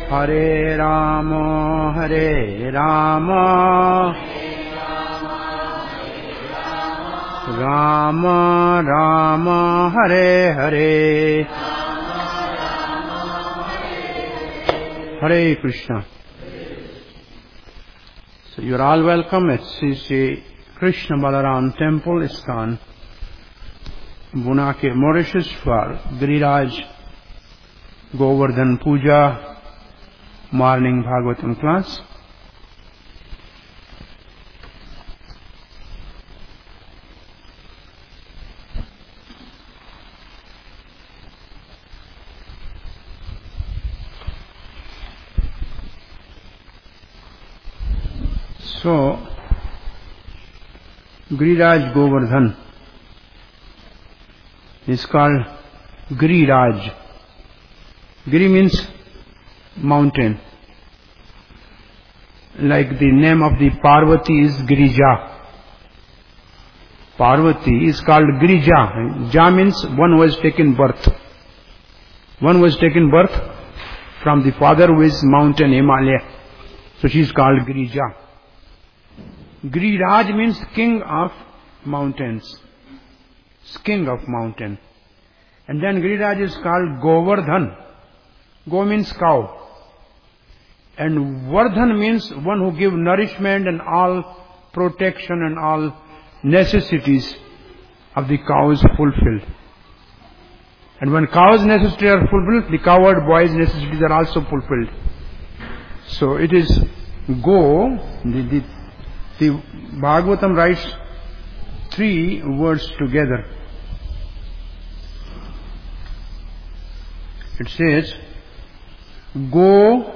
Hare Rama, Hare Rama, Rama Rama, Hare Hare, Hare Krishna. So you are all welcome at Sri Krishna Balaram Temple, ISKCON, Bunake, Mauritius, for Giriraj Govardhan Puja morning Bhagavatam class. So, Giriraj Govardhan is called Giriraj. Giri means mountain. Like the name of the Parvati is Girija. Parvati is called Girija. Ja means one who has taken birth. One who has taken birth from the father who is mountain Himalaya. So she is called Girija. Giriraj means king of mountains. King of mountain. And then Giriraj is called Govardhan. Go means cow. And Vardhan means one who gives nourishment and all protection and all necessities of the cow is fulfilled. And when cow's necessities are fulfilled, the cowherd boy's necessities are also fulfilled. So it is go, the Bhagavatam writes 3 words together. It says, Go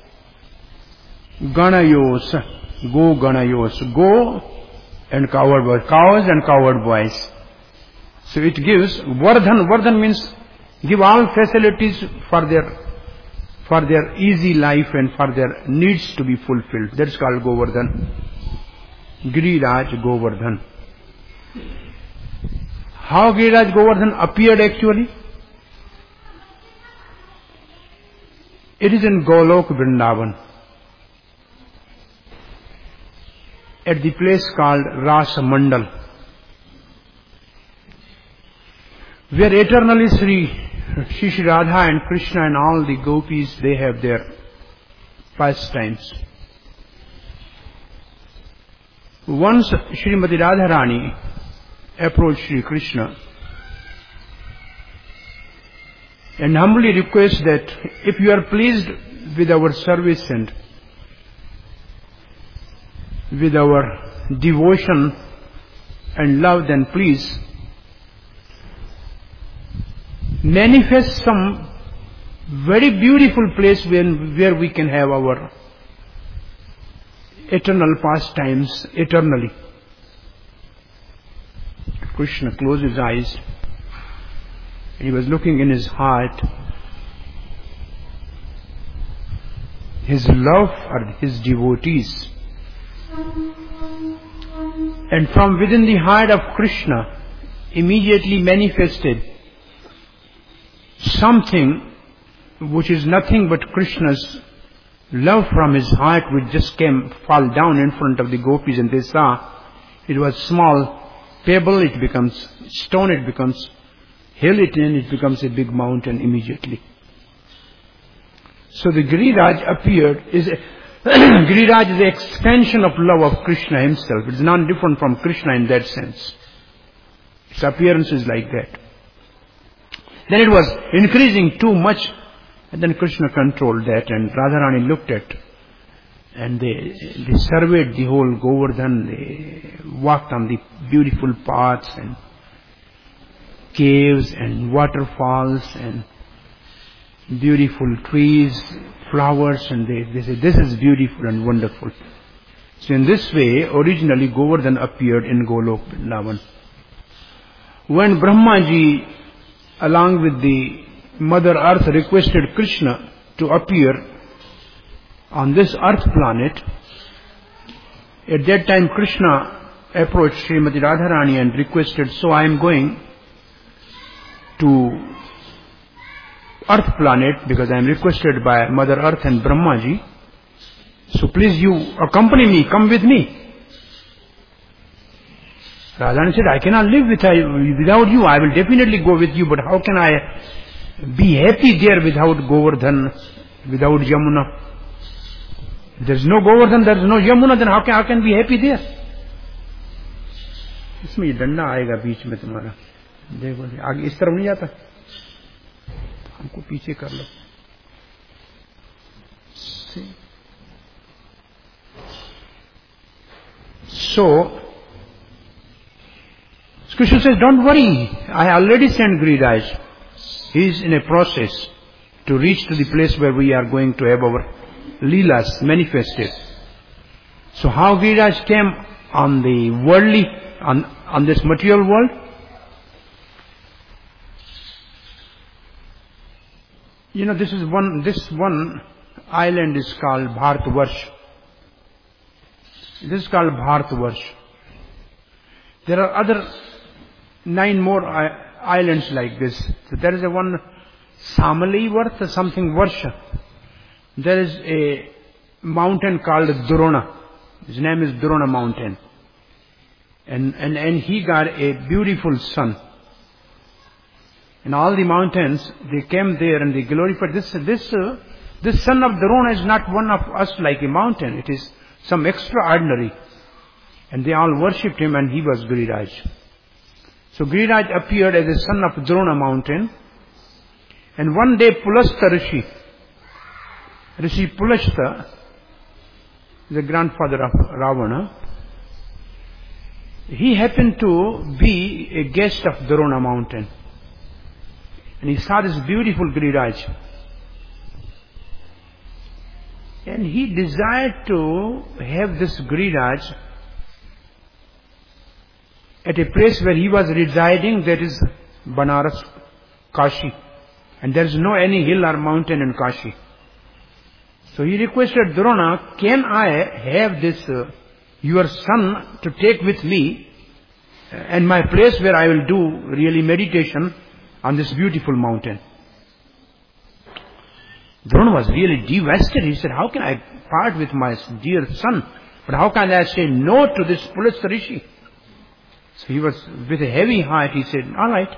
Ganayos. Go Ganayos. Go and cowherd boys. Cows and cowherd boys. So it gives Vardhan. Vardhan means give all facilities for their easy life and for their needs to be fulfilled. That's called Govardhan. Giriraj Govardhan. How Giriraj Govardhan appeared actually? It is in Golok Vrindavan, at the place called Rasa Mandal, where eternally Shri Radha and Krishna and all the gopis, they have their pastimes. Once Srimati Radharani approached Shri Krishna and humbly request that if you are pleased with our service and with our devotion and love, then please manifest some very beautiful place where we can have our eternal pastimes eternally. Krishna closed his eyes. He was looking in his heart. His love for his devotees. And from within the heart of Krishna immediately manifested something which is nothing but Krishna's love from his heart, which just fall down in front of the gopis, and they saw it was small pebble, it becomes stone, it becomes hill, it becomes a big mountain immediately. So the Giriraj appeared, Giriraj is the extension of love of Krishna himself. It is not different from Krishna in that sense. Its appearance is like that. Then it was increasing too much, and then Krishna controlled that, and Radharani looked at, and they surveyed the whole Govardhan. They walked on the beautiful paths and caves and waterfalls and beautiful trees, flowers, and they said, this is beautiful and wonderful. So in this way, originally Govardhan appeared in Golok Vrindavan. When Brahmaji, along with the Mother Earth, requested Krishna to appear on this earth planet, at that time Krishna approached Srimati Radharani and requested, so I am going to Earth planet, because I am requested by Mother Earth and Brahmaji. So please you accompany me, come with me. Radharani said, I cannot live without you. I will definitely go with you, but how can I be happy there without Govardhan, without Yamuna? If there is no Govardhan, there is no Yamuna, then how can be happy there? इसमें ये डंडा आएगा बीच में तुम्हारा, देखो आगे इस तरफ नहीं जाता, हमको पीछे कर लो. So Krishna says, don't worry, I already sent Giriraj. He is in a process to reach to the place where we are going to have our Leelas manifested. So how Giriraj came on the worldly, on this material world? You know, this one island is called Bharatvarsh. This is called Bharatvarsh. There are other 9 more islands like this. So there is a one Samali Varth, something Varsha. There is a mountain called Drona. His name is Drona mountain. And he got a beautiful son. And all the mountains, they came there and they glorified. This son of Drona is not one of us like a mountain. It is some extraordinary. And they all worshipped him, and he was Giriraj. So Giriraj appeared as a son of Drona mountain. And one day Pulastha Rishi Pulastha, the grandfather of Ravana, he happened to be a guest of Drona mountain. And he saw this beautiful Giriraj. And he desired to have this Giriraj at a place where he was residing, that is Banaras, Kashi. And there is no any hill or mountain in Kashi. So he requested Drona, can I have this, your son to take with me and my place where I will do really meditation on this beautiful mountain. Drona was really devastated. He said, how can I part with my dear son? But how can I say no to this Pulastha Rishi? So he was, with a heavy heart, he said, all right.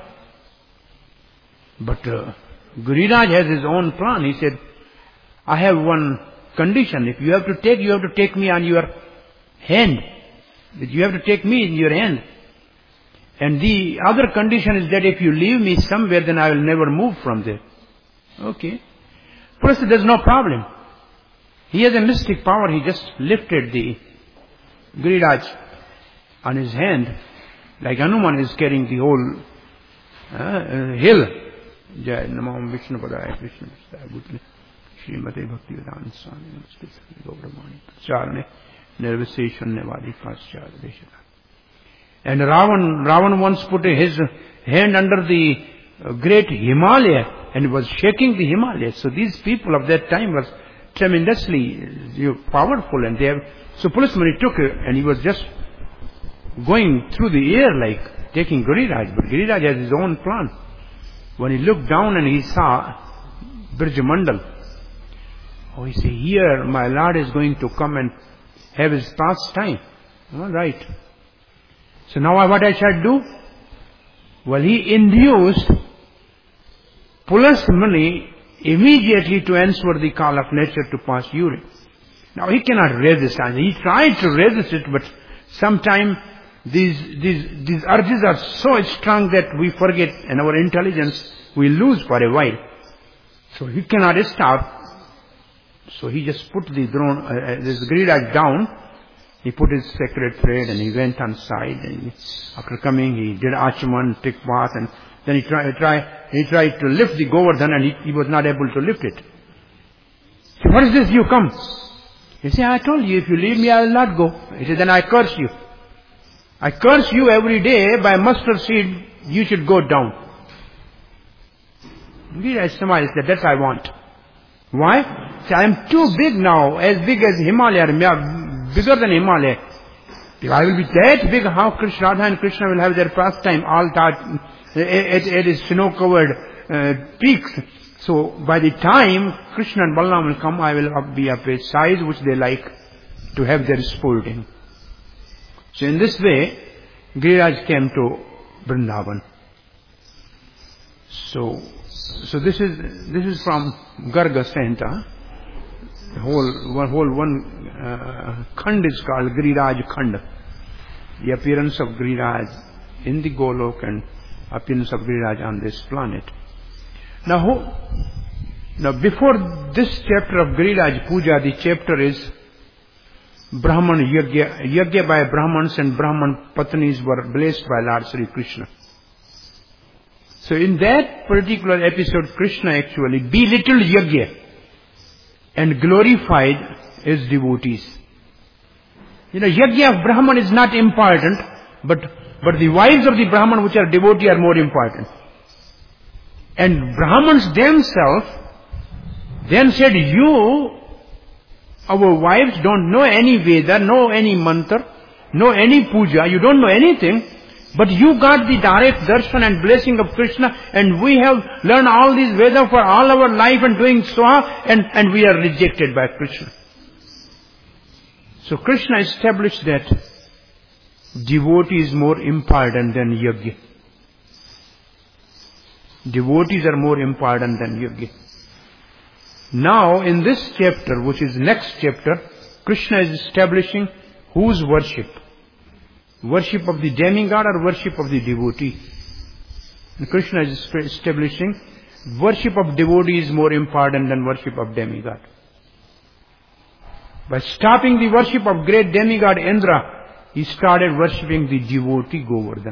But Giriraj has his own plan. He said, I have one condition. If you have to take me on your hand. You have to take me in your hand. And the other condition is that if you leave me somewhere, then I will never move from there. Okay. First, there's no problem. He has a mystic power. He just lifted the Giriraj on his hand, like Hanuman is carrying the whole hill. Jai Namam Vishnu Padaya Krishna Bhutne Srimate Bhakti Vedanta Swami Namaste Gauramani Charne Nirviseshwanya Vadi Paschad Deshana. And Ravan once put his hand under the great Himalaya and was shaking the Himalaya. So these people of that time was tremendously powerful, and so Pulasmani took it, and he was just going through the air like taking Giriraj. But Giriraj has his own plan. When he looked down and he saw Birjamandal, he said, here my Lord is going to come and have his pastime. All right. So now what I shall do? Well, he induced Pulasmani immediately to answer the call of nature to pass urine. Now he cannot resist. He tried to resist it, but sometimes these urges are so strong that we forget, and our intelligence we lose for a while. So he cannot stop. So he just put this Giriraj down. He put his sacred thread and he went on side. And after coming, he did Achaman, took bath, and then he tried to lift the Govardhan, and he was not able to lift it. So what is this? You come. He said, I told you, if you leave me, I will not go. He said, then I curse you. I curse you every day by mustard seed, you should go down. Giriraj smiled, said, that's I want. Why? Say, I am too big now, as big as Himalaya, bigger than Himalaya. If I will be that big, how Radha and Krishna will have their pastime all that at his snow-covered peaks. So by the time Krishna and Balaram will come, I will be of a size which they like to have their sporting. So in this way, Giriraj came to Vrindavan. So this is from Garga Santa. The whole one Khand is called Giriraj Khand. The appearance of Giriraj in the Golok and appearance of Giriraj on this planet. Now before this chapter of Giriraj Puja, the chapter is Brahman Yagya. Yagya by Brahmans and Brahman Patnis were blessed by Lord Sri Krishna. So in that particular episode, Krishna actually belittled Yagya and glorified his devotees. Yagya of Brahman is not important, but the wives of the Brahman which are devotee are more important. And Brahmans themselves then said, you, our wives, don't know any Veda, know any mantra, know any puja, you don't know anything, but you got the direct darshan and blessing of Krishna, and we have learned all these Veda for all our life and doing swaha, and we are rejected by Krishna. So Krishna established that devotee is more important than yajna. Devotees are more important than yajna. Now in this chapter, which is next chapter, Krishna is establishing whose worship? Worship of the demigod or worship of the devotee? And Krishna is establishing worship of devotee is more important than worship of demigod. By stopping the worship of great demigod Indra, he started worshipping the devotee Govardhan.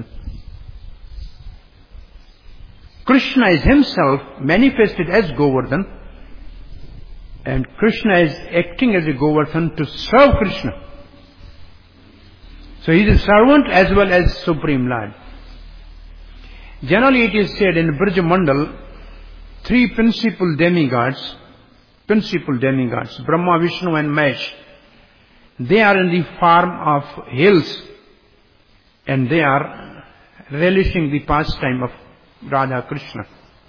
Krishna is himself manifested as Govardhan, and Krishna is acting as a Govardhan to serve Krishna. So he is a servant as well as Supreme Lord. Generally it is said in Braj Mandal, three principal demigods, Brahma, Vishnu and Mahesh, they are in the form of hills, and they are relishing the pastime of Radha Krishna.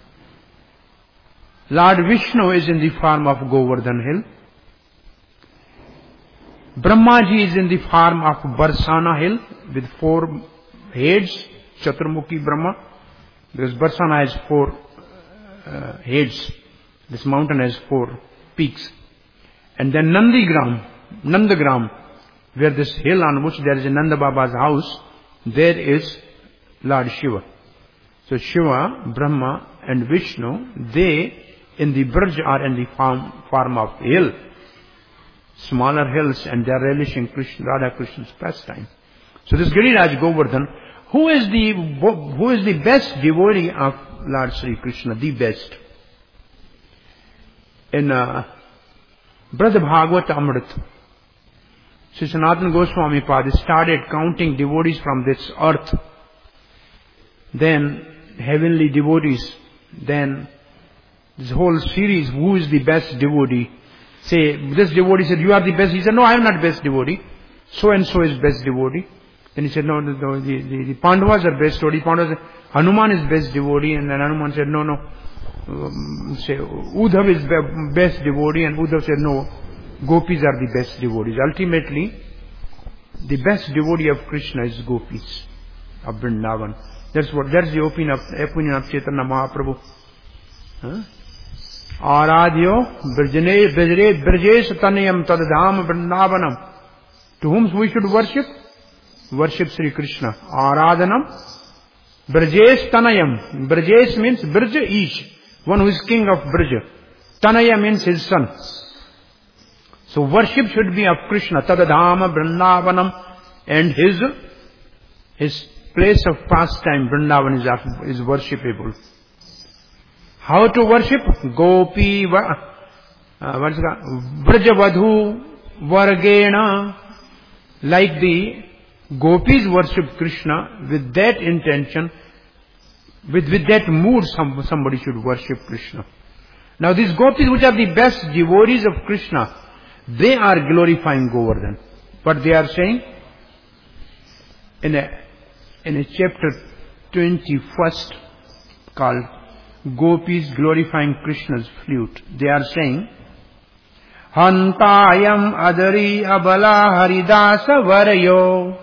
Lord Vishnu is in the form of Govardhan hill. Brahmaji is in the form of Barsana hill with 4 heads, Chaturmukhi Brahma, because Barsana has 4 heads. This mountain has 4 peaks. And then Nandagram, where this hill on which there is a Nanda Baba's house, there is Lord Shiva. So Shiva, Brahma and Vishnu, they in the Braj are in the form of hill, smaller hills, and they are relishing Radha Krishna's pastime. So this Giriraj Govardhan, who is the best devotee of Lord Sri Krishna, the best? In Brad Bhagavata Amrit, Sri Sanatana Goswami Pad started counting devotees from this earth, then heavenly devotees, then this whole series, who is the best devotee? Say, this devotee said, you are the best. He said, no, I am not best devotee. So and so is best devotee. Then he said, no, the Pandavas are best devotee. Pandavas said, Hanuman is best devotee. And then Hanuman said, no. Say, Uddhav is best devotee. And Uddhav said, no, Gopis are the best devotees. Ultimately, the best devotee of Krishna is Gopis of Vrindavan. That's the opinion of Chaitanya Mahaprabhu. Huh? Aradhyo Brajesh Tanayam Tadadham Vrindavanam. To whom we should worship? Worship Sri Krishna. Aradhanam Brajesh Tanayam. Brajesh means Braja Ish, one who is king of Braja. Tanaya means his son. So worship should be of Krishna. Tadadham Vrindavanam, and his place of pastime, Vrindavan, is worshipable. How to worship? Gopi, Vrajavadhu, Vargena. Like the gopis worship Krishna, with that intention, with that mood, somebody should worship Krishna. Now these gopis, which are the best devotees of Krishna, they are glorifying Govardhan. But they are saying, in a chapter 21st called gopis glorifying Krishna's flute. They are saying, Hantayam adari abala haridasa varayo.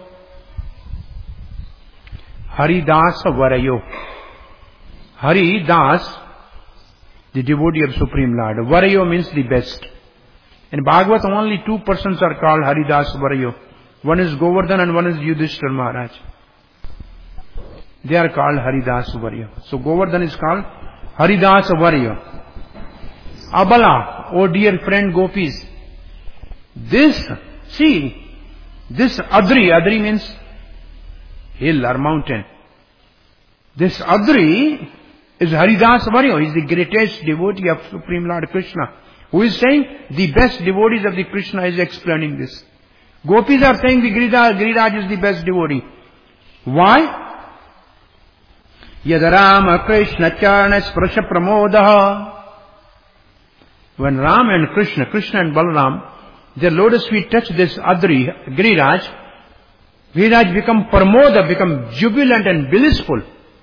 Haridasa varayo. Haridas, the devotee of Supreme Lord. Varayo means the best. In Bhagavad, only two persons are called Haridas Varayo. One is Govardhan and one is Yudhishthira Maharaj. They are called Haridas Varayo. So Govardhan is called Haridas Varayo. Abala, oh dear friend gopis. This Adri means hill or mountain. This Adri is Haridas Varayo. He is the greatest devotee of Supreme Lord Krishna. Who is saying the best devotees of the Krishna is explaining this. Gopis are saying the Giriraj is the best devotee. Why? Yadarama Krishna Charana Sprasha Pramodaha. When Ram and Krishna and Balaram, their lotus feet touch this Adri, Giriraj become Pramoda, become jubilant and blissful.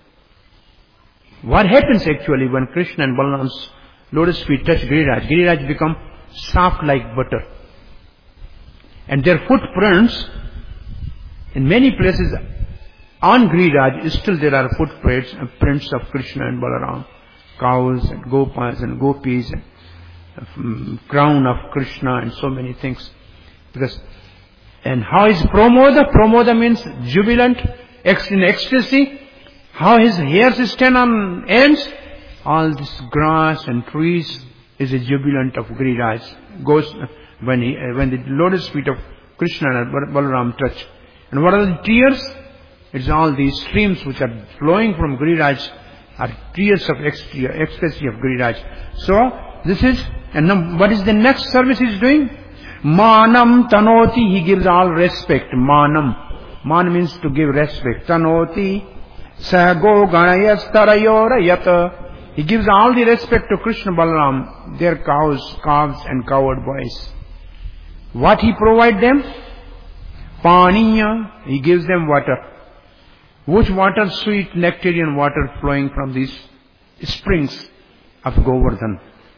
What happens actually when Krishna and Balaram's lotus feet touch Giriraj? Giriraj become soft like butter. And their footprints, in many places on Giriraj, still there are footprints of Krishna and Balaram. Cows and gopas and gopis and crown of Krishna and so many things. And how is Pramoda? Pramoda means jubilant, in ecstasy. How his hairs stand on ends? All this grass and trees is a jubilant of Giriraj. Goes when the lotus feet of Krishna and Balaram touch. And what are the tears? It's all these streams which are flowing from Giriraj are tears of ecstasy of Giriraj. So this is, and what is the next service he is doing? Manam tanoti, he gives all respect. Manam. Man means to give respect. Tanoti. Sago ganayastarayorayata. He gives all the respect to Krishna Balaram, their calves and cowherd boys. What he provides them? Paniya. He gives them water. Which water? Sweet nectarian water flowing from these springs of Govardhan.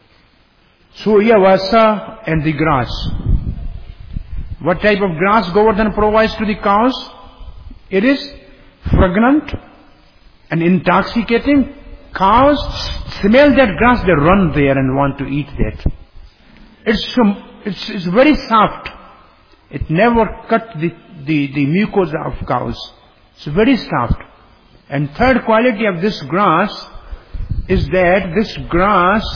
Suryavasa and the grass. What type of grass Govardhan provides to the cows? It is fragrant and intoxicating. Cows smell that grass, they run there and want to eat that. It's very soft. It never cut the mucosa of cows. It's very soft. And third quality of this grass is that this grass,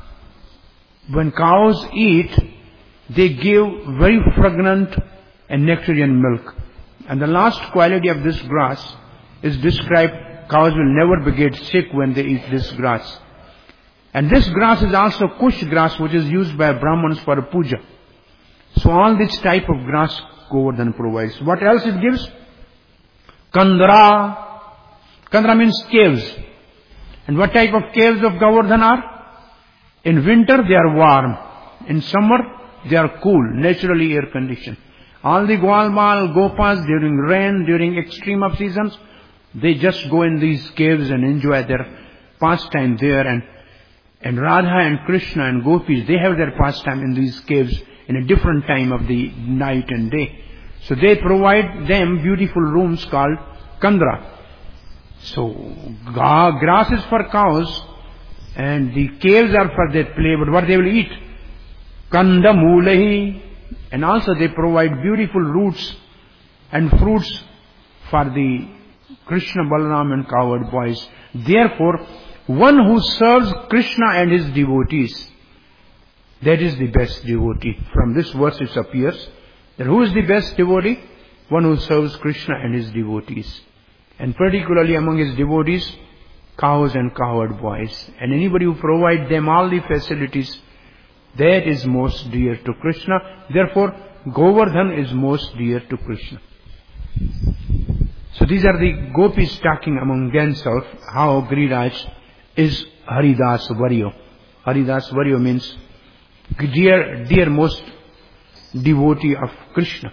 when cows eat, they give very fragrant and nectarian milk. And the last quality of this grass is described, cows will never get sick when they eat this grass. And this grass is also kush grass, which is used by Brahmins for puja. So all this type of grass Govardhan provides. What else it gives? Kandra. Kandra means caves. And what type of caves of Govardhan are? In winter they are warm. In summer they are cool, naturally air conditioned. All the Gwalmal, Gopas during rain, during extreme of seasons, they just go in these caves and enjoy their pastime there. And Radha and Krishna and Gopis, they have their pastime in these caves in a different time of the night and day. So they provide them beautiful rooms called Kandra. So grass is for cows and the caves are for their play, but what they will eat? Kanda Mulahi. And also they provide beautiful roots and fruits for the Krishna, Balaram and cowherd boys. Therefore, one who serves Krishna and his devotees, that is the best devotee. From this verse it appears that who is the best devotee? One who serves Krishna and his devotees. And particularly among his devotees, cows and cowherd boys. And anybody who provides them all the facilities, that is most dear to Krishna. Therefore, Govardhan is most dear to Krishna. So these are the gopis talking among themselves how Giriraj is Haridas Varyo. Haridas Varyo means dear most devotee of Krishna.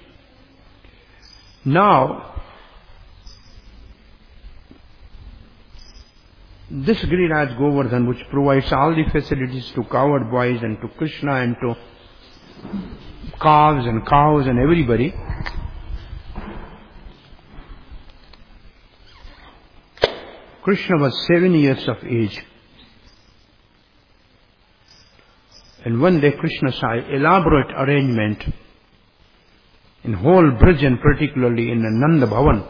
Now, this Giriraj Govardhan, which provides all the facilities to cowherd boys and to Krishna and to calves and cows and everybody, Krishna was 7 years of age. And one day Krishna saw an elaborate arrangement in whole Braj and particularly in Nanda Bhavan.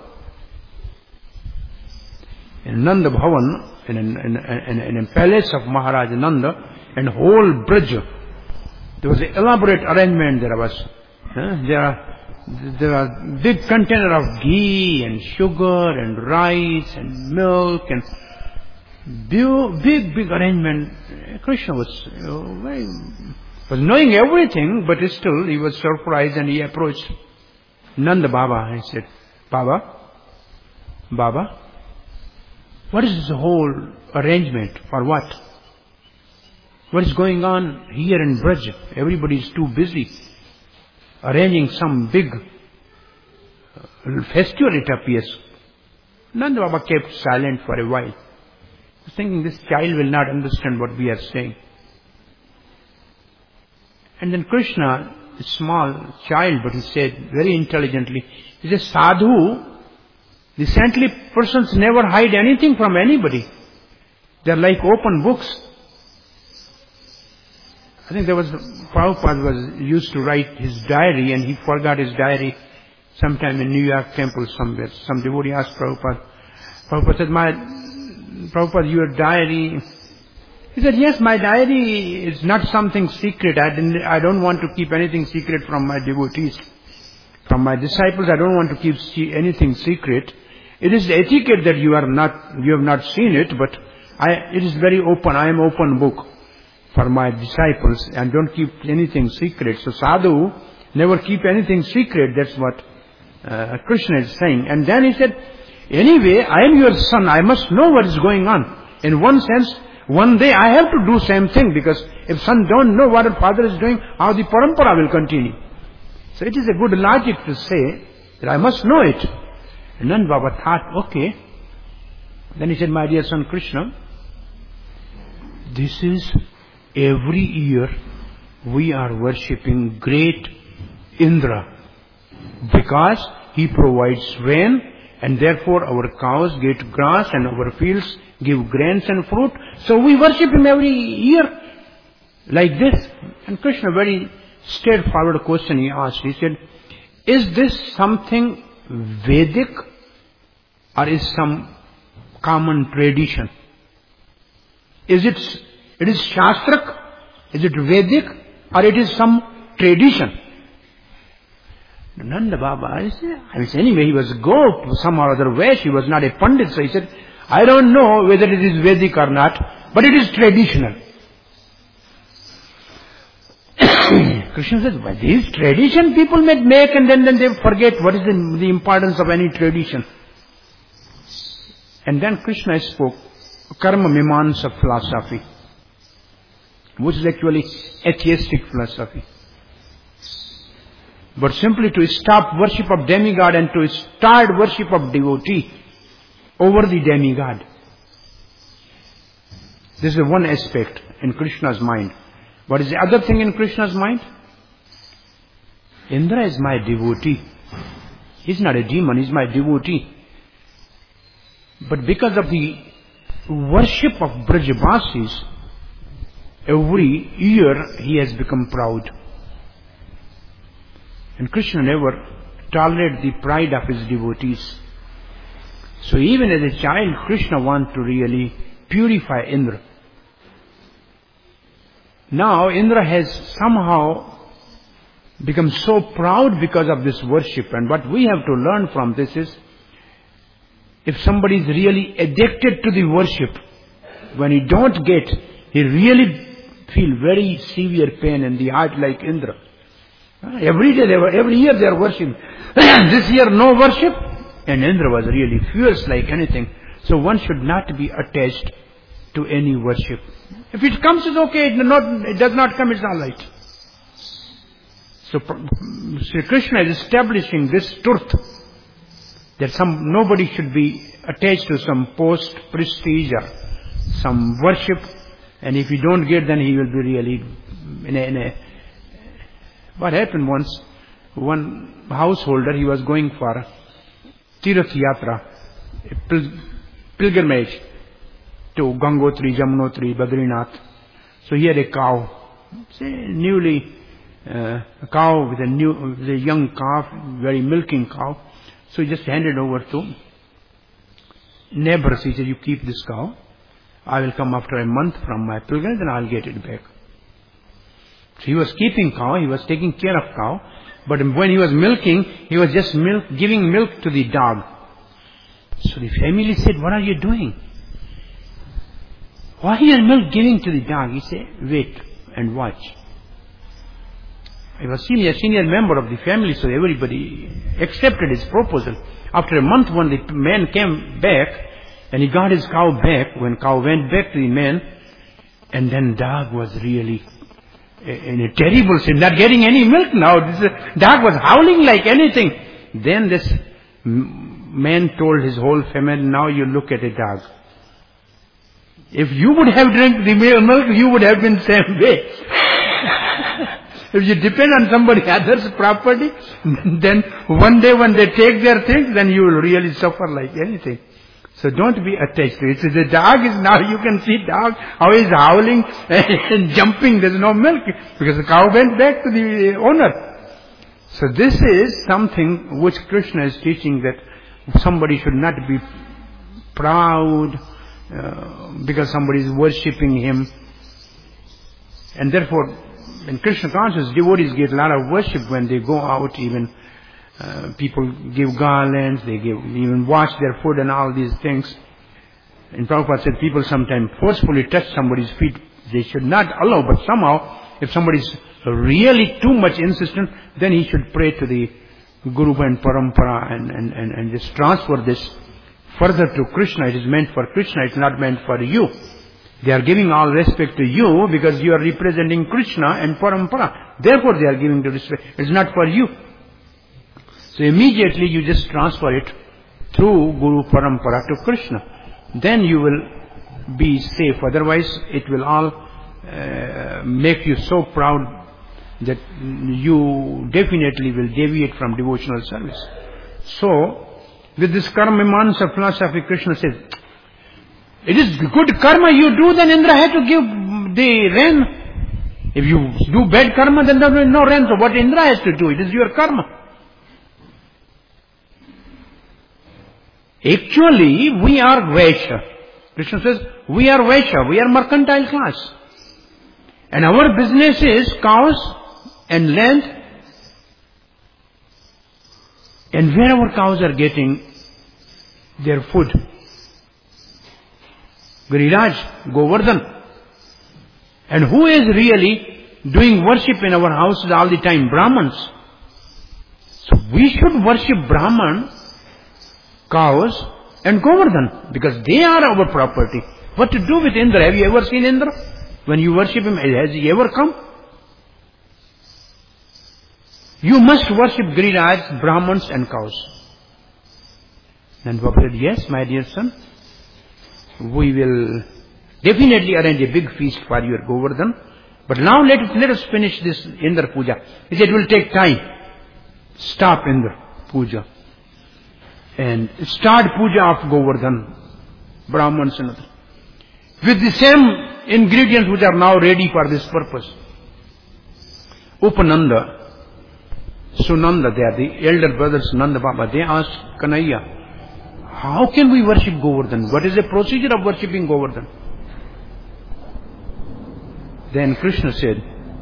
In Nanda Bhavan, in a palace of Maharaj Nanda, and whole Braj, there was an elaborate arrangement. There was big container of ghee and sugar and rice and milk and big arrangement. Krishna was knowing everything, but still he was surprised and he approached Nanda Baba and he said, Baba, what is this whole arrangement? For what? What is going on here in Braj? Everybody is too busy arranging some big festival, it appears. Nanda Baba kept silent for a while. He was thinking, this child will not understand what we are saying. And then Krishna, a small child, but he said very intelligently, he said, Sadhu, the saintly persons never hide anything from anybody. They are like open books. I think Prabhupada was used to write his diary and he forgot his diary sometime in New York temple somewhere. Some devotee asked Prabhupada. Prabhupada said, Prabhupada, your diary. He said, yes, my diary is not something secret. I don't want to keep anything secret from my devotees. From my disciples, I don't want to keep anything secret. It is etiquette that you have not seen it, but it is very open. I am open book for my disciples and don't keep anything secret. So Sadhu, never keep anything secret. That's what Krishna is saying. And then he said, anyway, I am your son. I must know what is going on. In one sense, one day I have to do same thing, because if son don't know what a father is doing, how the parampara will continue. So it is a good logic to say that I must know it. And then Baba thought, okay. Then he said, my dear son Krishna, this is every year we are worshipping great Indra, because he provides rain and therefore our cows get grass and our fields give grains and fruit. So we worship him every year like this. And Krishna, very straightforward question he asked. He said, is this something Vedic or is some common tradition? It is Shastrak? Is it Vedic or it is some tradition? Nanda Baba, I said, anyway, he was go somehow or other way. He was not a Pandit. So he said, I don't know whether it is Vedic or not, but it is traditional. Krishna says, well, these tradition people may make and then they forget what is the importance of any tradition. And then Krishna spoke Karma Mimamsa philosophy, which is actually atheistic philosophy. But simply to stop worship of demigod and to start worship of devotee over the demigod. This is one aspect in Krishna's mind. What is the other thing in Krishna's mind? Indra is my devotee. He's not a demon, he's my devotee. But because of the worship of Brajavasis, every year he has become proud. And Krishna never tolerated the pride of his devotees. So even as a child, Krishna wanted to really purify Indra. Now Indra has somehow become so proud because of this worship. And what we have to learn from this is, if somebody is really addicted to the worship, when he don't get, he really feel very severe pain in the heart like Indra. Every year they are worshipping. This year no worship, and Indra was really fierce like anything. So one should not be attached to any worship. If it comes, it's okay. It does not come, it's all right. So Sri Krishna is establishing this truth, that nobody should be attached to some post, prestige or some worship, and if you don't get, then he will be really in a. What happened once? One householder, he was going for Tirath Yatra, a pilgrimage to Gangotri, Jamunotri, Badrinath. So he had a cow, a cow with a young calf, very milking cow. So he just handed over to neighbors. He said, "You keep this cow. I will come after a month from my pilgrimage and I'll get it back." So he was keeping cow, he was taking care of cow, but when he was milking, he was just giving milk to the dog. So the family said, "What are you doing? Why are you giving to the dog?" He said, "Wait and watch." He was senior member of the family, so everybody accepted his proposal. After a month, when the man came back, and he got his cow back, when cow went back to the man, and then dog was really in a terrible state, not getting any milk now. Dog was howling like anything. Then this man told his whole family, "Now you look at a dog. If you would have drank the milk, you would have been same way." If you depend on somebody else's property, then one day when they take their things, then you will really suffer like anything. So don't be attached to it. So the dog is now, you can see dog, how he's howling and jumping. There's no milk because the cow went back to the owner. So this is something which Krishna is teaching, that somebody should not be proud because somebody is worshipping him. And therefore, in Krishna consciousness, devotees get a lot of worship when they go out. Even people give garlands, they even wash their foot and all these things. And Prabhupada said people sometimes forcefully touch somebody's feet. They should not allow, but somehow, if somebody is really too much insistent, then he should pray to the Guru and Parampara and just transfer this further to Krishna. It is meant for Krishna, it's not meant for you. They are giving all respect to you because you are representing Krishna and Parampara. Therefore they are giving the respect. It's not for you. So immediately you just transfer it through Guru Parampara to Krishna. Then you will be safe. Otherwise it will all make you so proud that you definitely will deviate from devotional service. So, with this karma mimamsa philosophy, Krishna says, it is good karma you do, then Indra had to give the rain. If you do bad karma, then there is no rain. So what Indra has to do, it is your karma. Actually, we are Vaishya. Krishna says, we are Vaishya, we are mercantile class. And our business is cows and land. And where our cows are getting their food? Giriraj, Govardhan. And who is really doing worship in our houses all the time? Brahmans. So we should worship Brahman, cows and Govardhan, because they are our property. What to do with Indra? Have you ever seen Indra? When you worship him, has he ever come? You must worship Giriraj, Brahmans and cows. And Baba said, yes, my dear son, we will definitely arrange a big feast for your Govardhan. But now let us finish this Indra Puja. He said, it will take time. Stop Indra Puja. And start Puja of Govardhan, Brahmans and others. With the same ingredients which are now ready for this purpose. Upananda, Sunanda, they are the elder brothers, Nanda Baba, they asked Kanhaiya, how can we worship Govardhan? What is the procedure of worshipping Govardhan? Then Krishna said,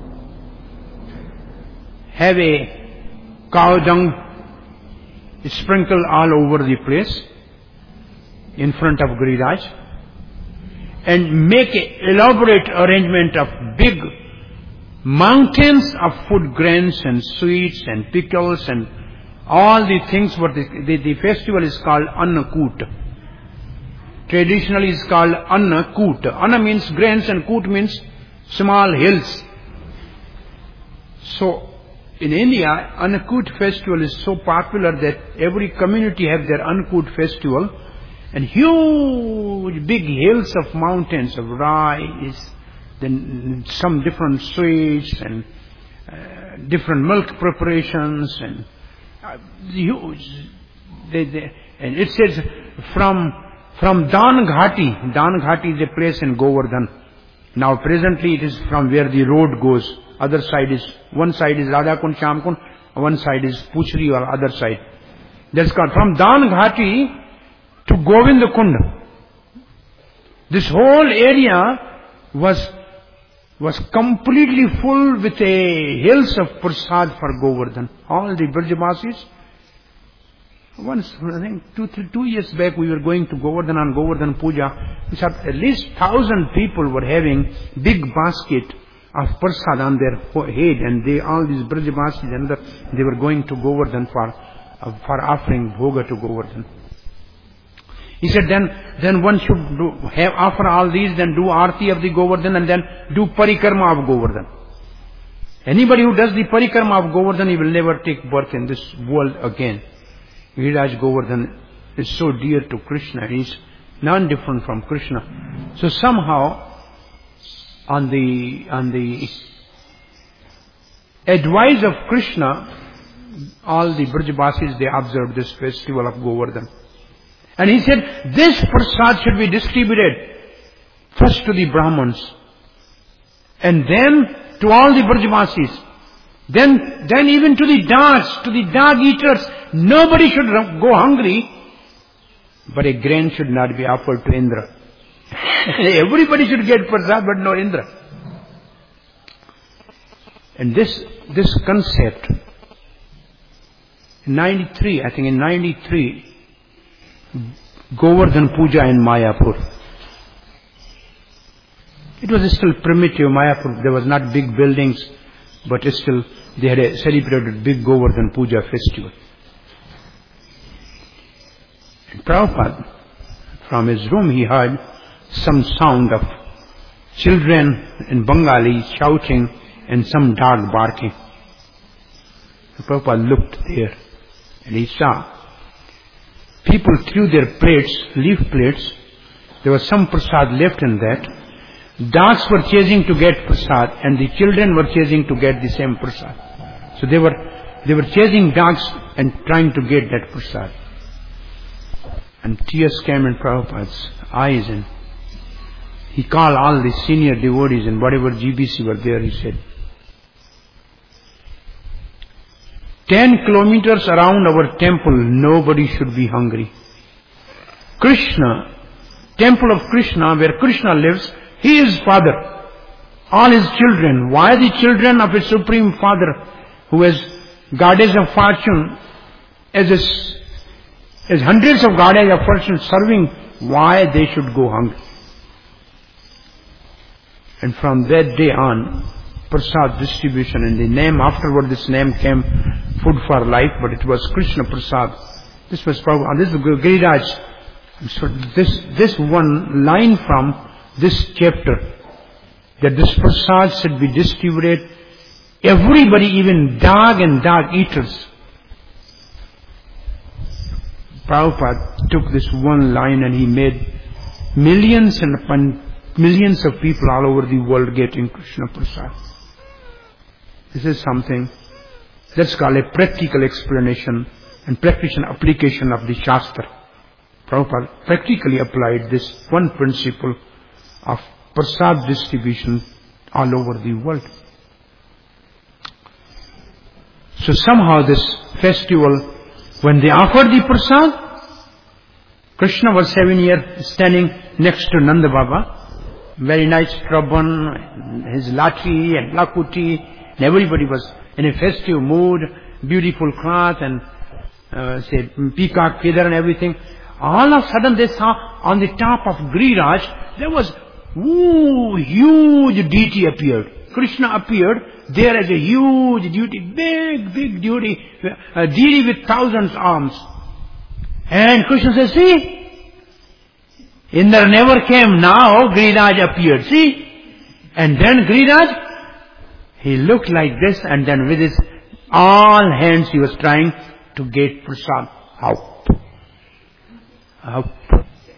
have a cow dung sprinkled all over the place in front of Giriraj and make an elaborate arrangement of big mountains of food grains and sweets and pickles and all the things. What the festival is called Annakut. Traditionally it's called Annakut. Anna means grains and Kut means small hills. So in India, Annakut festival is so popular that every community have their Annakut festival, and huge big hills of mountains of rice, then some different sweets and different milk preparations and huge. And it says from Dan Ghati is a place in Govardhan. Now presently it is from where the road goes. Other side is, one side is Radhakund, Shyamkund, one side is Puchri or other side. That's called from Dan Ghati to Govindakund. This whole area was completely full with a hills of prasad for Govardhan. All the Brajavasis. Once, I think 2 years back, we were going to Govardhan on Govardhan Puja. We saw at least 1,000 people were having big basket of prasad on their head, and all these Brajavasis and they were going to Govardhan for offering bhoga to Govardhan. He said then one should offer all these, then do arti of the Govardhan, and then do parikrama of Govardhan. Anybody who does the parikrama of Govardhan, he will never take birth in this world again. Giriraj Govardhan is so dear to Krishna, he is non-different from Krishna. So somehow, on the advice of Krishna, all the Brajavasis, they observed this festival of Govardhan. And he said, this prasad should be distributed first to the Brahmans, and then to all the Brajavasis, then even to the dogs, to the dog eaters. Nobody should go hungry, but a grain should not be offered to Indra. Everybody should get prasad, but no Indra. And this concept, in 93, Govardhan Puja in Mayapur. It was still primitive Mayapur. There was not big buildings, but still they had celebrated big Govardhan Puja festival. And Prabhupada, from his room, he heard some sound of children in Bengali shouting and some dog barking. So Prabhupada looked there and he saw people threw their plates, leaf plates. There was some prasad left in that. Dogs were chasing to get prasad, and the children were chasing to get the same prasad. So they were chasing dogs and trying to get that prasad. And tears came in Prabhupada's eyes, and he called all the senior devotees and whatever GBC were there. He said, 10 kilometers around our temple, nobody should be hungry. Krishna, temple of Krishna, where Krishna lives, he is Father. All his children. Why the children of a Supreme Father who has goddess of fortune as hundreds of goddess of fortune serving, why they should go hungry? And from that day on, prasad distribution, and the name afterward, this name came Food for Life, but it was Krishna Prasad. This was Prabhupada, this is Giriraj. So this one line from this chapter, that this prasad should be distributed, everybody, even dog and dog eaters. Prabhupada took this one line and he made millions and upon millions of people all over the world getting Krishna Prasad. This is something that's called a practical explanation and practical application of the Shastra. Prabhupada practically applied this one principle of prasad distribution all over the world. So somehow this festival, when they offered the prasad, Krishna was 7 years standing next to Nanda Baba. Very nice turban, his lathi and lakuti, and everybody was in a festive mood, beautiful cloth and peacock feather and everything. All of a sudden they saw on the top of Giriraj, there was huge deity appeared. Krishna appeared there as a huge deity, big deity, a deity with 1,000 arms. And Krishna says, see, Indra never came, now Giriraj appeared, see? And then Giriraj, he looked like this, and then with his all hands he was trying to get prasad out.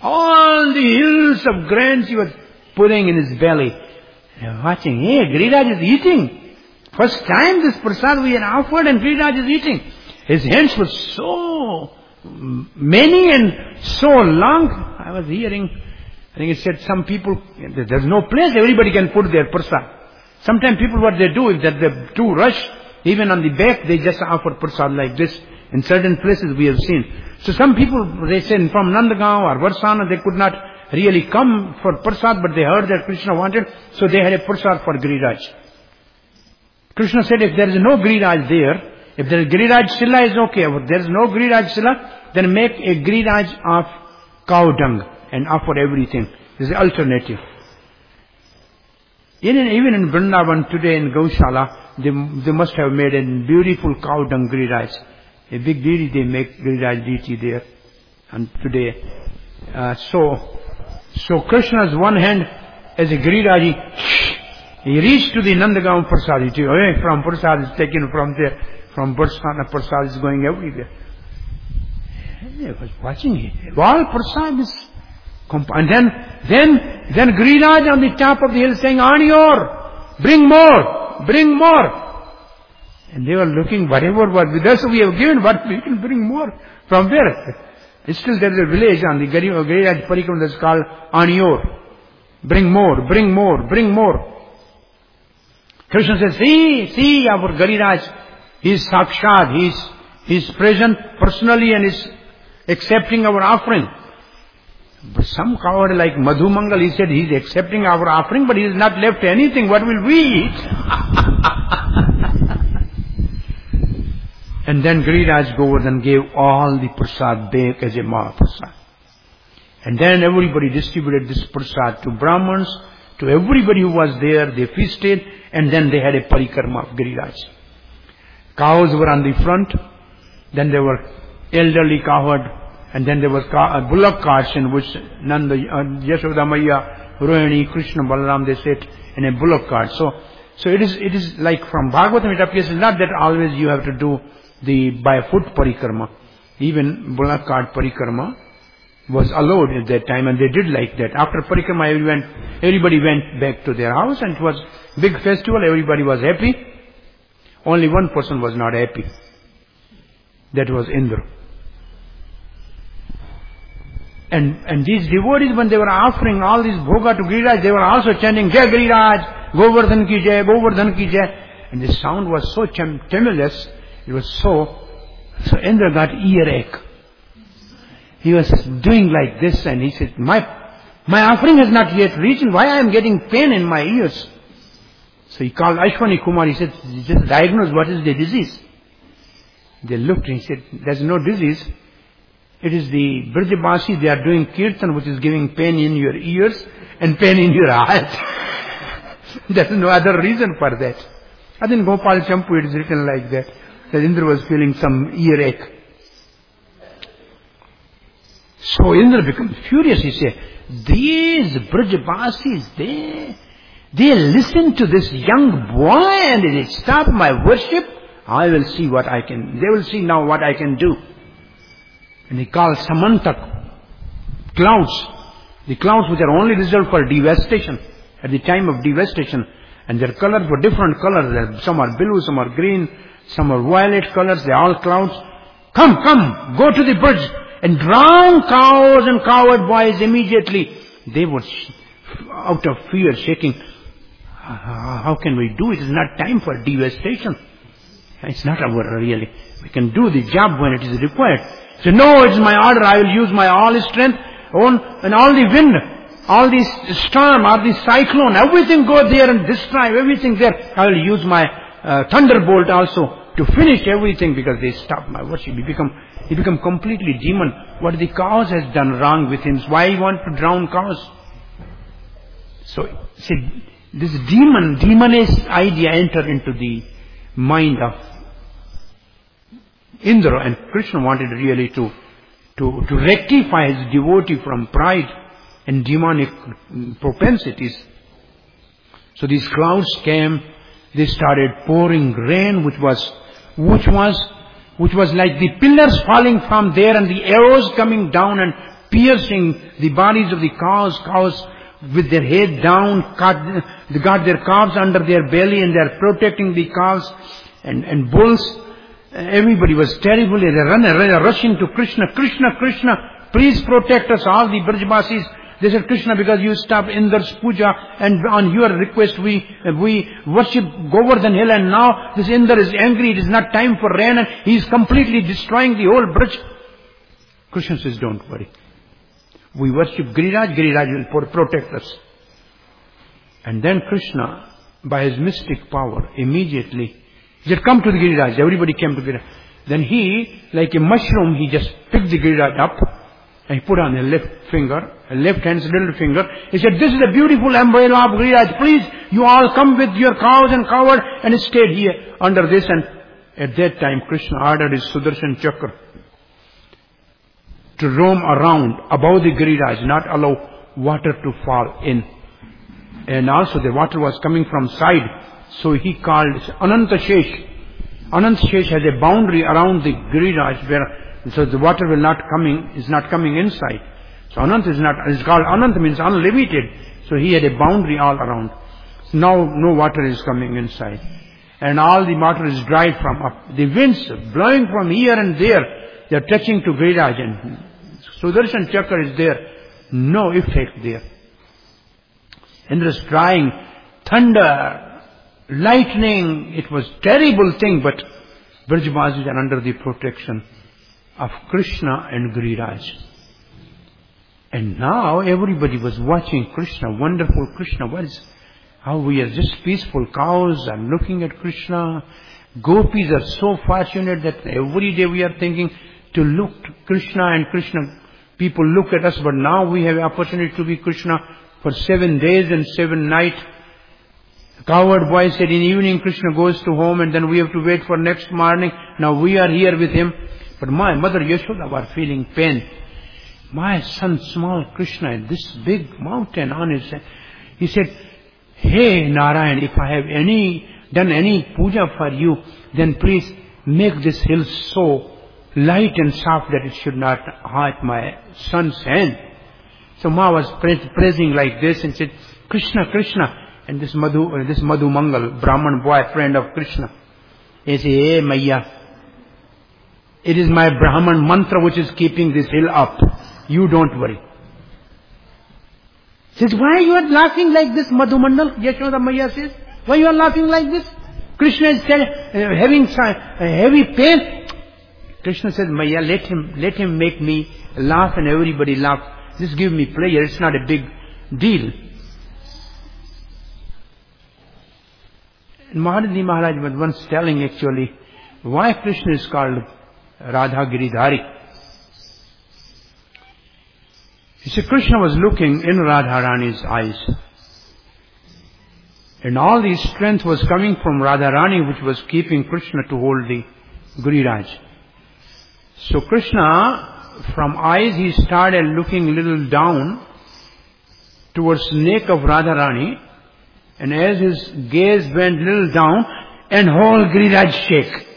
All the hills of grains he was putting in his belly. And watching, hey, Giriraj is eating. First time this prasad we had offered and Giriraj is eating. His hands were so many and so long. I was hearing, I think it said some people, there's no place everybody can put their prasad. Sometimes people what they do, if they're too rush, even on the back they just offer prasad like this. In certain places we have seen. So some people, they say from Nandagaon or Varsana, they could not really come for prasad, but they heard that Krishna wanted, so they had a prasad for Giriraj. Krishna said, if there is no Giriraj there, if there is Giriraj Sila is okay. If there is no Giriraj Sila, then make a Giriraj of cow dung and offer everything. This is the alternative. Even in Vrindavan today in Gaushala, they must have made a beautiful cow dung Giriraj. A big deity they make Giriraj deity there. And today, so Krishna's one hand as a Giriraj, he reached to the Nandagaon Prasad. From Prasad is taken from there. From Varsana Prasad is going everywhere. I was watching it. All Prasad is and then Giriraj on the top of the hill saying, Aniyor, bring more. And they were looking, whatever was with us we have given, but we can bring more. From where? Still there is a village on the Giriraj Parikrama that's called Aniyor. Bring more. Krishna says, see our Giriraj. He is Sakshad, he is present personally and is accepting our offering. But some coward like Madhu Mangal, he said he is accepting our offering, but he has not left anything. What will we eat? And then Giriraj Govardhan gave all the prasad back as a Mahaprasad. And then everybody distributed this prasad to Brahmins, to everybody who was there. They feasted, and then they had a parikrama of Giriraj. Cows were on the front, then there were elderly cowherd, and then there was bullock carts in which Nanda, Yashoda Maya, Rohini, Krishna, Balaram, they sat in a bullock cart. So it is like from Bhagavatam it appears, it's not that always you have to do the by foot parikrama. Even bullock cart parikrama was allowed at that time, and they did like that. After parikrama, everybody went back to their house, and it was big festival, everybody was happy. Only one person was not happy. That was Indra. And these devotees, when they were offering all these bhoga to Giriraj, they were also chanting, Jai Giriraj, Govardhan ki Jai, Govardhan ki Jai. And the sound was so tremulous, it was so Indra got earache. He was doing like this, and he said, my offering has not yet reached, and why I am getting pain in my ears? So he called Ashwani Kumar, he said, just diagnose what is the disease. They looked and he said, there's no disease. It is the Brijabasi, they are doing kirtan which is giving pain in your ears and pain in your heart. There's no other reason for that. I think Gopal Champu it is written like that. That Indra was feeling some earache. So Indra becomes furious. He said, these Brijabasis, they listen to this young boy and they stop my worship. I will see what I can, they will see now what I can do. And he called Samantak, clouds. The clouds which are only reserved for devastation, at the time of devastation. And their colors were different colors. Some are blue, some are green, some are violet colors. They are all clouds. Come, go to the bridge and drown cows and coward boys immediately. They were out of fear, shaking. How can we do it? It is not time for devastation. It's not our really. We can do the job when it is required. So no, it's my order. I will use my all strength and all the wind, all the storm, all the cyclone, everything go there and destroy everything there. I will use my thunderbolt also to finish everything because they stop my worship. He become completely demon. What the cows has done wrong with him. Why he want to drown cows? So see, this demonish idea entered into the mind of Indra, and Krishna wanted really to rectify his devotee from pride and demonic propensities. So these clouds came, they started pouring rain which was like the pillars falling from there and the arrows coming down and piercing the bodies of the cows with their head down, they got their calves under their belly and they are protecting the calves and bulls. Everybody was terribly rushing to Krishna. Krishna, Krishna, please protect us. All the Brajbasis, they said, Krishna, because you stopped Indra's puja and on your request we worship Govardhan hill, and now this Indra is angry. It is not time for rain and he is completely destroying the whole Braj. Krishna says, don't worry. We worship Giriraj, Giriraj will protect us. And then Krishna, by his mystic power, immediately, he said, come to the Giriraj. Everybody came to Giriraj. Then he, like a mushroom, he just picked the Giriraj up and he put on a left hand's little finger. He said, this is the beautiful umbrella of Giriraj. Please, you all come with your cows and coward, and he stayed here under this. And at that time, Krishna ordered his Sudarshan Chakra to roam around above the Giriraj, not allow water to fall in. And also the water was coming from side. So he called Ananta Shesh. Ananta Shesh has a boundary around the Giriraj so the water is not coming inside. So Ananta is called Ananta, means unlimited. So he had a boundary all around. So now no water is coming inside. And all the water is dried from up. The winds blowing from here and there, they are touching to Giriraj, and Sudarshan Chakra is there. No effect there. Indra is trying, thunder, lightning. It was terrible thing, but Brajbasis are under the protection of Krishna and Giriraj. And now everybody was watching Krishna, wonderful Krishna. How we are just peaceful. Cows are looking at Krishna. Gopis are so fortunate that every day we are thinking to look to Krishna, and Krishna, people look at us, but now we have opportunity to be Krishna for 7 days and 7 nights. Coward boy said in evening Krishna goes to home and then we have to wait for next morning. Now we are here with him. But my mother Yashoda was feeling pain. My son, small Krishna, this big mountain on his head. He said, hey Narayan, if I have done any puja for you, then please make this hill so light and soft that it should not hurt my son's hand. So Ma was praising like this and said, Krishna, Krishna. And this Madhu Mangal, Brahman boy, friend of Krishna, he said, hey Maya, it is my Brahman mantra which is keeping this hill up. You don't worry. Says, why you are laughing like this, Madhu Mandal? Yashoda Maya says, why you are laughing like this? Krishna is having heavy pain. Krishna says, Maya, let him make me laugh and everybody laugh. Just give me pleasure. It's not a big deal. Maharaji Maharaj was once telling actually why Krishna is called Radha Giridhari. He said Krishna was looking in Radharani's eyes. And all the strength was coming from Radharani, which was keeping Krishna to hold the Giriraj. So Krishna, from eyes he started looking little down towards neck of Radharani. And as his gaze went little down, and whole Giriraj shake.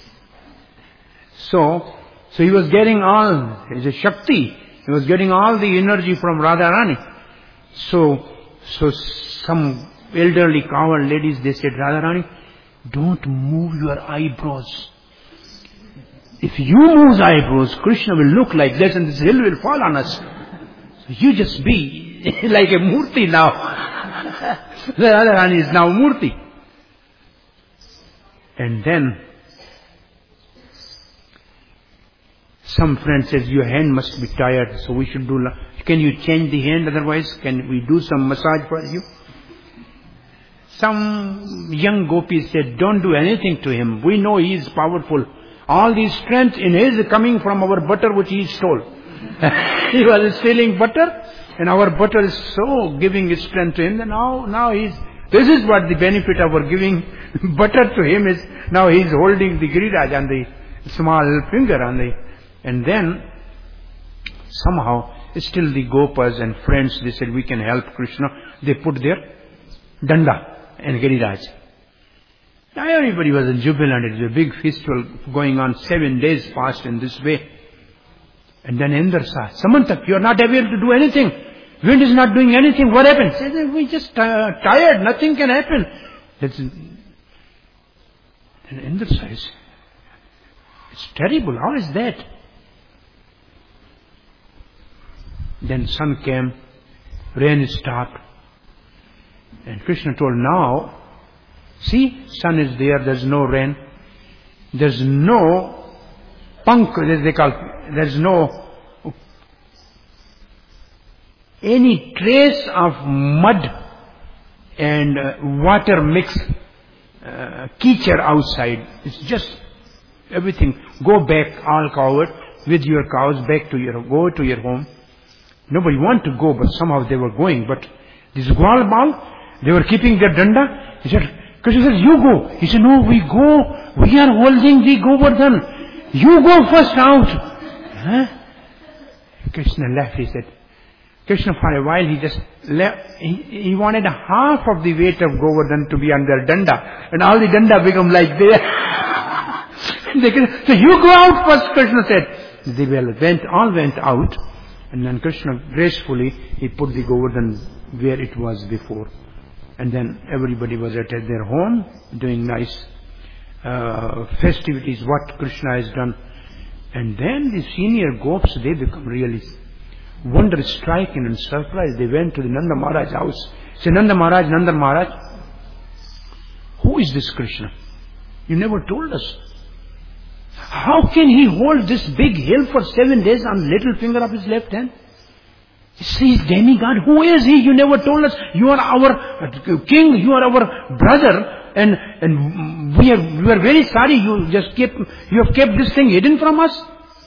So he was getting all, it's a Shakti. He was getting all the energy from Radharani. So some elderly coward ladies, they said, Radharani, don't move your eyebrows. If you move eyebrows, Krishna will look like this and this hill will fall on us. So you just be like a Murti now. Radharani is now Murti. And then some friend says, your hand must be tired, so we should do, can you change the hand, otherwise can we do some massage for you? Some young gopis said, don't do anything to him. We know he is powerful. All the strength in his coming from our butter which he stole. He was stealing butter. And our butter is so giving his strength to him that now this is what the benefit of our giving butter to him is. Now he is holding the Giriraj on the small finger and then somehow still the Gopas and friends, they said we can help Krishna. They put their danda and Giriraj. Now everybody was in jubilant. It was a big festival going on 7 days fast in this way. And then Indra saw, Samantak, you are not able to do anything. Wind is not doing anything. What happened? He said, we just tired. Nothing can happen. And Indra says, it's terrible. How is that? Then sun came, rain stopped. And Krishna told, now, see, sun is there, there's no rain. There's no punk, as they call it. There's no any trace of mud and water mix, keychair outside. It's just everything. Go back, all covered, with your cows, go to your home. Nobody want to go, but somehow they were going. But this Gwalbal, they were keeping their danda. He said, Krishna says, you go. He said, no, we go. We are holding the Govardhan. You go first out. Huh? Krishna left. He said, Krishna for a while, he just left. He wanted half of the weight of Govardhan to be under danda. And all the danda become like there. So you go out first, Krishna said. They all went out. And then Krishna gracefully, he put the Govardhan where it was before. And then everybody was at their home, doing nice festivities, what Krishna has done. And then the senior gopis, they become really wonder-stricken and surprised. They went to the Nanda Maharaj's house. Say, Nanda Maharaj, who is this Krishna? You never told us. How can he hold this big hill for 7 days on the little finger of his left hand? He's demigod. Who is he? You never told us. You are our king. You are our brother. And we are very sorry. You have kept this thing hidden from us.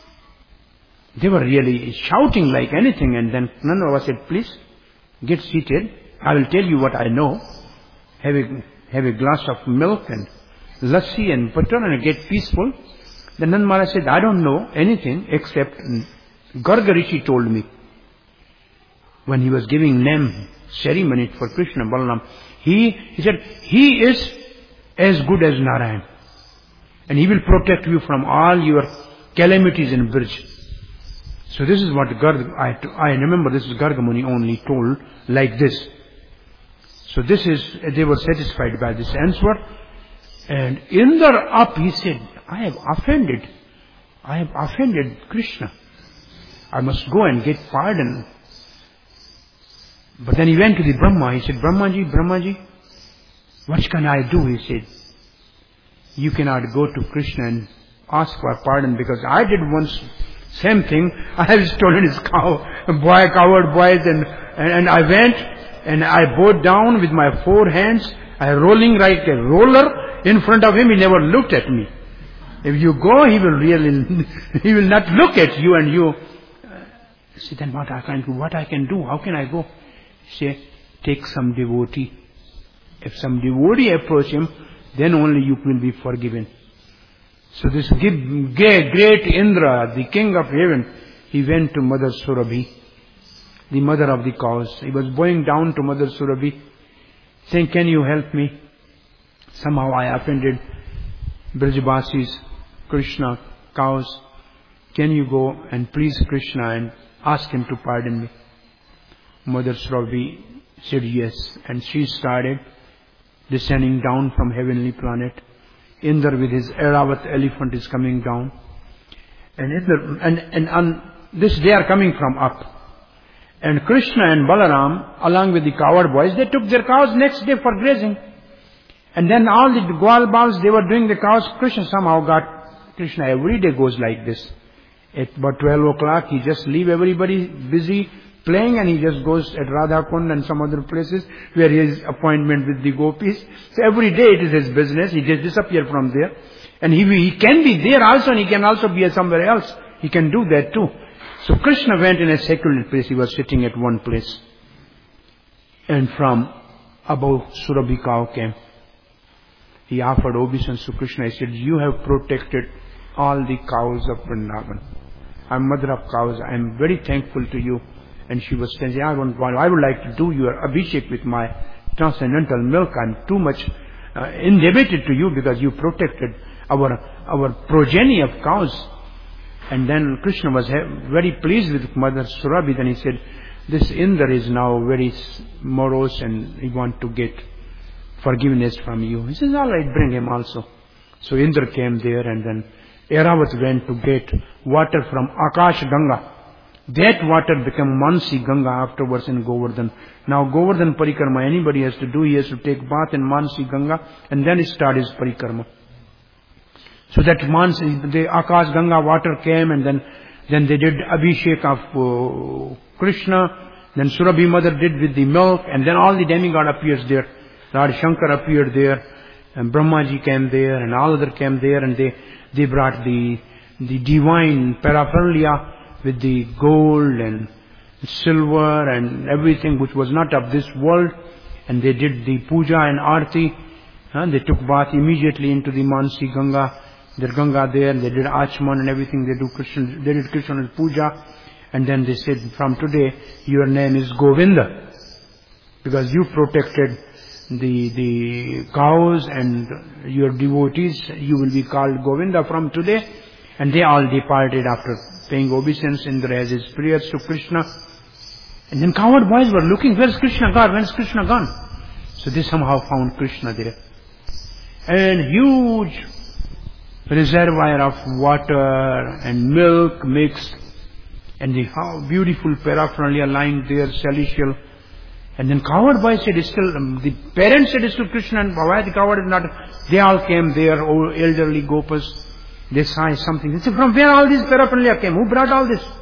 They were really shouting like anything. And then Nanda Baba said, please get seated. I will tell you what I know. Have a glass of milk and lassi and butter and get peaceful. Then Nanda Maharaj said, I don't know anything except Garga Rishi told me. When he was giving name ceremony for Krishna Balaram, he said, he is as good as Narayan. And he will protect you from all your calamities in Brij. So this is what I remember this is Garga Muni only told like this. So they were satisfied by this answer. And Indra up, he said, I have offended Krishna. I must go and get pardon. But then he went to the Brahma. He said, Brahmaji, what can I do? He said, you cannot go to Krishna and ask for pardon because I did once same thing. I have stolen his cow, coward boys, and I went and I bowed down with my 4 hands. I rolling like a roller in front of him. He never looked at me. If you go, he will not look at you and you. See, then what I can do? How can I go? Say, take some devotee. If some devotee approach him, then only you will be forgiven. So this great Indra, the king of heaven, he went to Mother Surabhi, the mother of the cows. He was bowing down to Mother Surabhi, saying, can you help me? Somehow I offended Brajavasis, Krishna, cows. Can you go and please Krishna and ask him to pardon me? Mother Surabhi said yes. And she started descending down from heavenly planet. Indra with his Airavat elephant is coming down. And on this they are coming from up. And Krishna and Balaram, along with the coward boys, they took their cows next day for grazing. And then all the Gwalbals, they were doing the cows. Krishna every day goes like this. At about 12 o'clock, he just leave everybody busy playing and he just goes at Radha Kund and some other places where he has appointment with the gopis. So every day it is his business. He just disappear from there. And he can be there also and he can also be somewhere else. He can do that too. So Krishna went in a secluded place. He was sitting at one place. And from above Surabhi cow came. He offered obeisance to Krishna. He said, you have protected all the cows of Vrindavan. I'm mother of cows. I'm very thankful to you. And she was saying, I would like to do your abhishek with my transcendental milk. I'm too much indebted to you because you protected our progeny of cows. And then Krishna was very pleased with Mother Surabhi. Then he said, this Indra is now very morose and he wants to get forgiveness from you. He says, all right, bring him also. So Indra came there, and then Airavat went to get water from Akash Ganga. That water became Mansi Ganga afterwards in Govardhan. Now Govardhan Parikrama, anybody has to do, he has to take bath in Mansi Ganga and then start his Parikrama. So that Mansi, the Akash Ganga water came, and then they did Abhishek of Krishna. Then Surabhi mother did with the milk, and then all the demigod appears there. Lord Shankar appeared there, and Brahmaji came there, and all other came there, and they brought the divine paraphernalia with the gold and silver and everything which was not of this world, and they did the puja and arti. They took bath immediately into the Mansi Ganga. Their Ganga there, and they did Achman and everything. They did Krishna's puja, and then they said, from today your name is Govinda, because you protected the cows and your devotees. You will be called Govinda from today. And they all departed after paying obeisance. Indra has his prayers to Krishna. And then cowherd boys were looking, where's Krishna gone? Where's Krishna gone? So they somehow found Krishna there. And huge reservoir of water and milk mixed, and how beautiful paraphernalia lying there, celestial. And then cowherd boy said, the parents said, it's still Krishna, and why the cowherd is not? They all came there, old elderly gopas. They saw something. They said, from where all these paraphernalia came? Who brought all this?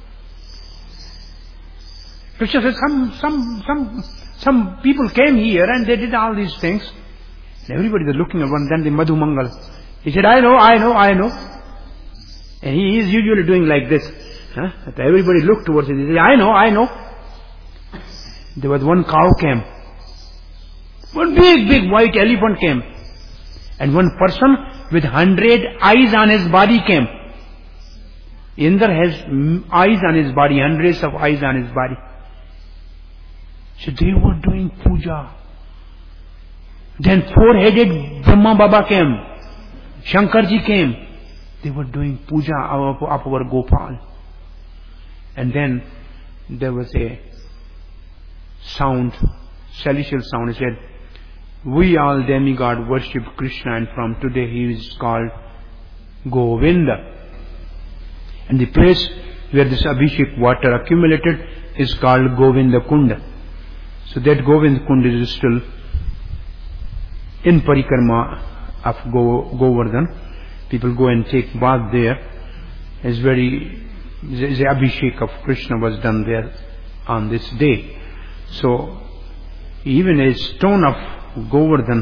Krishna said, some people came here and they did all these things. And everybody was looking at one. Then the Madhu Mangal, he said, I know. And he is usually doing like this. Everybody looked towards it. He said, I know. There was one cow came. One big white elephant came. And one person with 100 eyes on his body came. Indra has eyes on his body, hundreds of eyes on his body. So they were doing puja. Then 4-headed Brahma Baba came. Shankarji came. They were doing puja of our Gopal. And then there was a sound, celestial sound. He said, we all demigod worship Krishna, and from today he is called Govinda. And the place where this Abhishek water accumulated is called Govinda Kunda. So that Govinda Kunda is still in Parikrama of Govardhan. People go and take bath there. The Abhishek of Krishna was done there on this day. So even a stone of Govardhan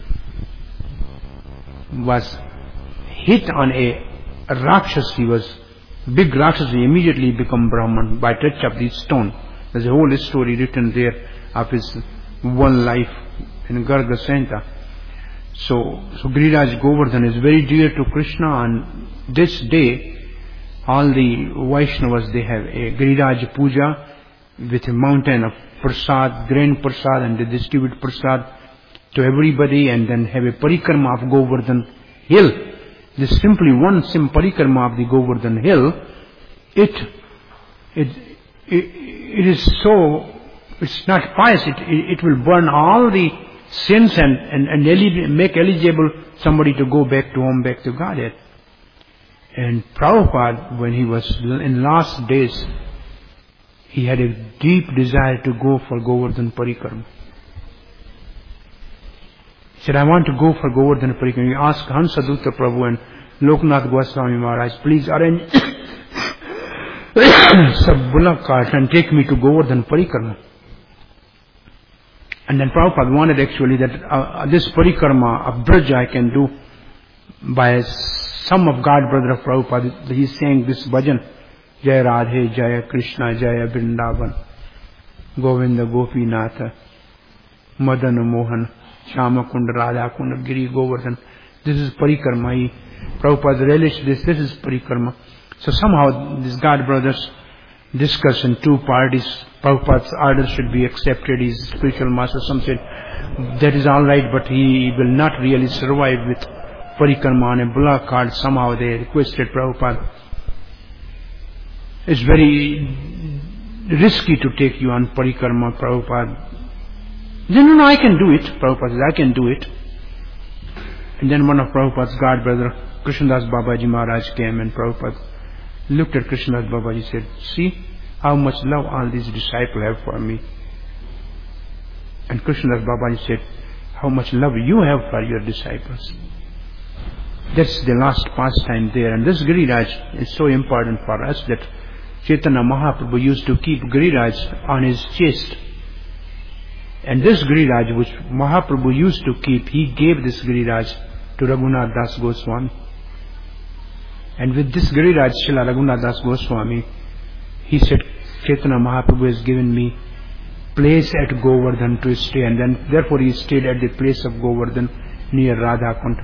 was hit on a Rakshas. He was big Rakshas. He immediately become Brahman by touch of the stone. There's a whole story written there of his one life in Garga Santa. So Giriraj Govardhan is very dear to Krishna. On this day, all the Vaishnavas, they have a Giriraj Puja with a mountain of prasad, grain prasad, and they distribute prasad to everybody, and then have a parikrama of Govardhan hill. This is simply one parikrama of the Govardhan hill. It is so, it's not pious. It will burn all the sins and make eligible somebody to go back to home, back to Godhead. And Prabhupada, when he was in last days, he had a deep desire to go for Govardhan Parikrama. He said, I want to go for Govardhan Parikrama. He asked Hansadutta Prabhu and Loknath Goswami Maharaj, please arrange some bullock cart and take me to Govardhan Parikrama. And then Prabhupada wanted actually that this Parikrama of Braj I can do by some of God brother of Prabhupada. He is saying this bhajan, Jaya Radhe, Jaya Krishna, Jaya Vrindavan, Govinda Gopinatha, Madan Mohan, Shama Kund, Radha Kund, Giri Govardhan. This is Parikrama. Prabhupada relished this. This is Parikrama. So somehow these God brothers discuss in two parties. Prabhupada's order should be accepted. His spiritual master, some said that is all right, but he will not really survive with Parikrama on a bullock cart. Somehow they requested Prabhupada. it's very risky to take you on parikrama, Prabhupada. Then, no, I can do it. Prabhupada says, I can do it. And then one of Prabhupada's god brother, Krishnadas Babaji Maharaj, came, and Prabhupada looked at Krishnadas Babaji and said, see how much love all these disciples have for me. And Krishnadas Babaji said, how much love you have for your disciples. That's the last pastime there. And this Giriraj is so important for us that Chaitanya Mahaprabhu used to keep Giriraj on his chest. And this Giriraj which Mahaprabhu used to keep, he gave this Giriraj to Raghunath Das Goswami. And with this Giriraj, Srila Raghunath Das Goswami, he said, Chaitanya Mahaprabhu has given me place at Govardhan to stay, and then therefore he stayed at the place of Govardhan near Radha Kund.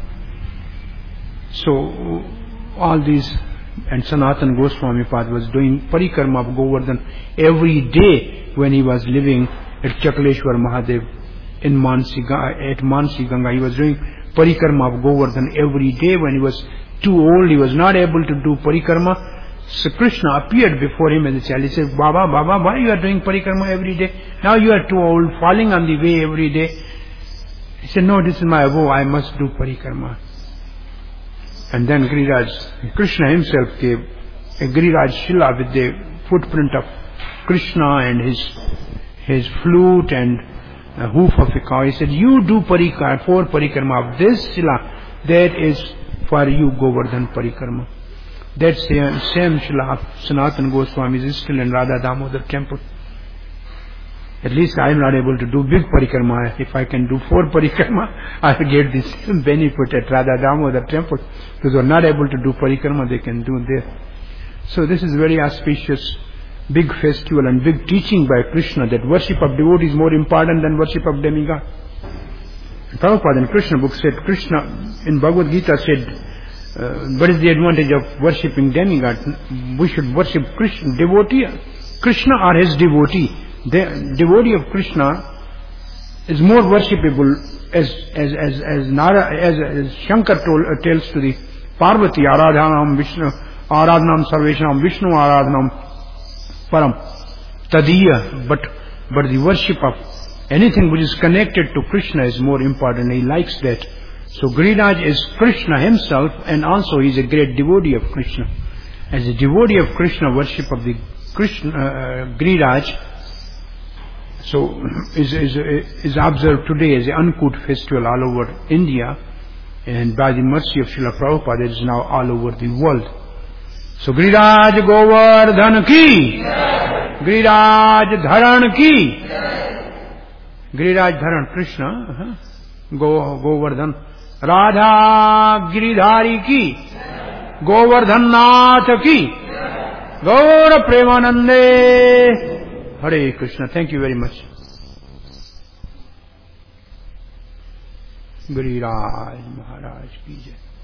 So all these, and Sanatan Goswami Pad was doing parikrama of Govardhan every day when he was living at Chakleshwar Mahadev in Mansi Ganga. He was doing parikrama of Govardhan every day. When he was too old, he was not able to do parikrama. So Krishna appeared before him as a child. He said, Baba, why you are doing parikrama every day? Now you are too old, falling on the way every day. He said, no, this is my vow, I must do parikrama. And then Giriraj, Krishna himself gave a Giriraj Shila with the footprint of Krishna and his flute and a hoof of a cow. He said, you do parikrama, 4 parikrama of this Shila, that is for you Govardhan parikrama. That same Shila of Sanatan Goswami is still in Radha Damodar temple. At least I am not able to do big parikrama. If I can do 4 parikrama, I will get this benefit at Radha Damodar temple. Those who are not able to do parikrama, they can do there. So this is very auspicious, big festival and big teaching by Krishna that worship of devotee is more important than worship of demigod. Prabhupada in Krishna book said, Krishna in Bhagavad Gita said, what is the advantage of worshipping demigod? We should worship Krishna, devotee, Krishna or his devotee. The devotee of Krishna is more worshipable as Shankar tells to the Parvati, Aradhanam Vishnu, Aradhanam Sarveshanam Vishnu, Aradhanam Param Tadiya. But the worship of anything which is connected to Krishna is more important. He likes that. So Giriraj is Krishna himself, and also he is a great devotee of Krishna. As a devotee of Krishna, worship of the Krishna Giriraj so is observed today as an Ankud festival all over India, and by the mercy of Srila Prabhupada it is now all over the world. So Giriraj Govardhan ki, Giriraj Dharan ki, Giriraj Dharan Krishna, Govardhan, Radha Giridhari ki, Govardhan Nath ki, Gaura Premanande. Hare Krishna. Thank you very much. Giriraj Maharaj ki jai.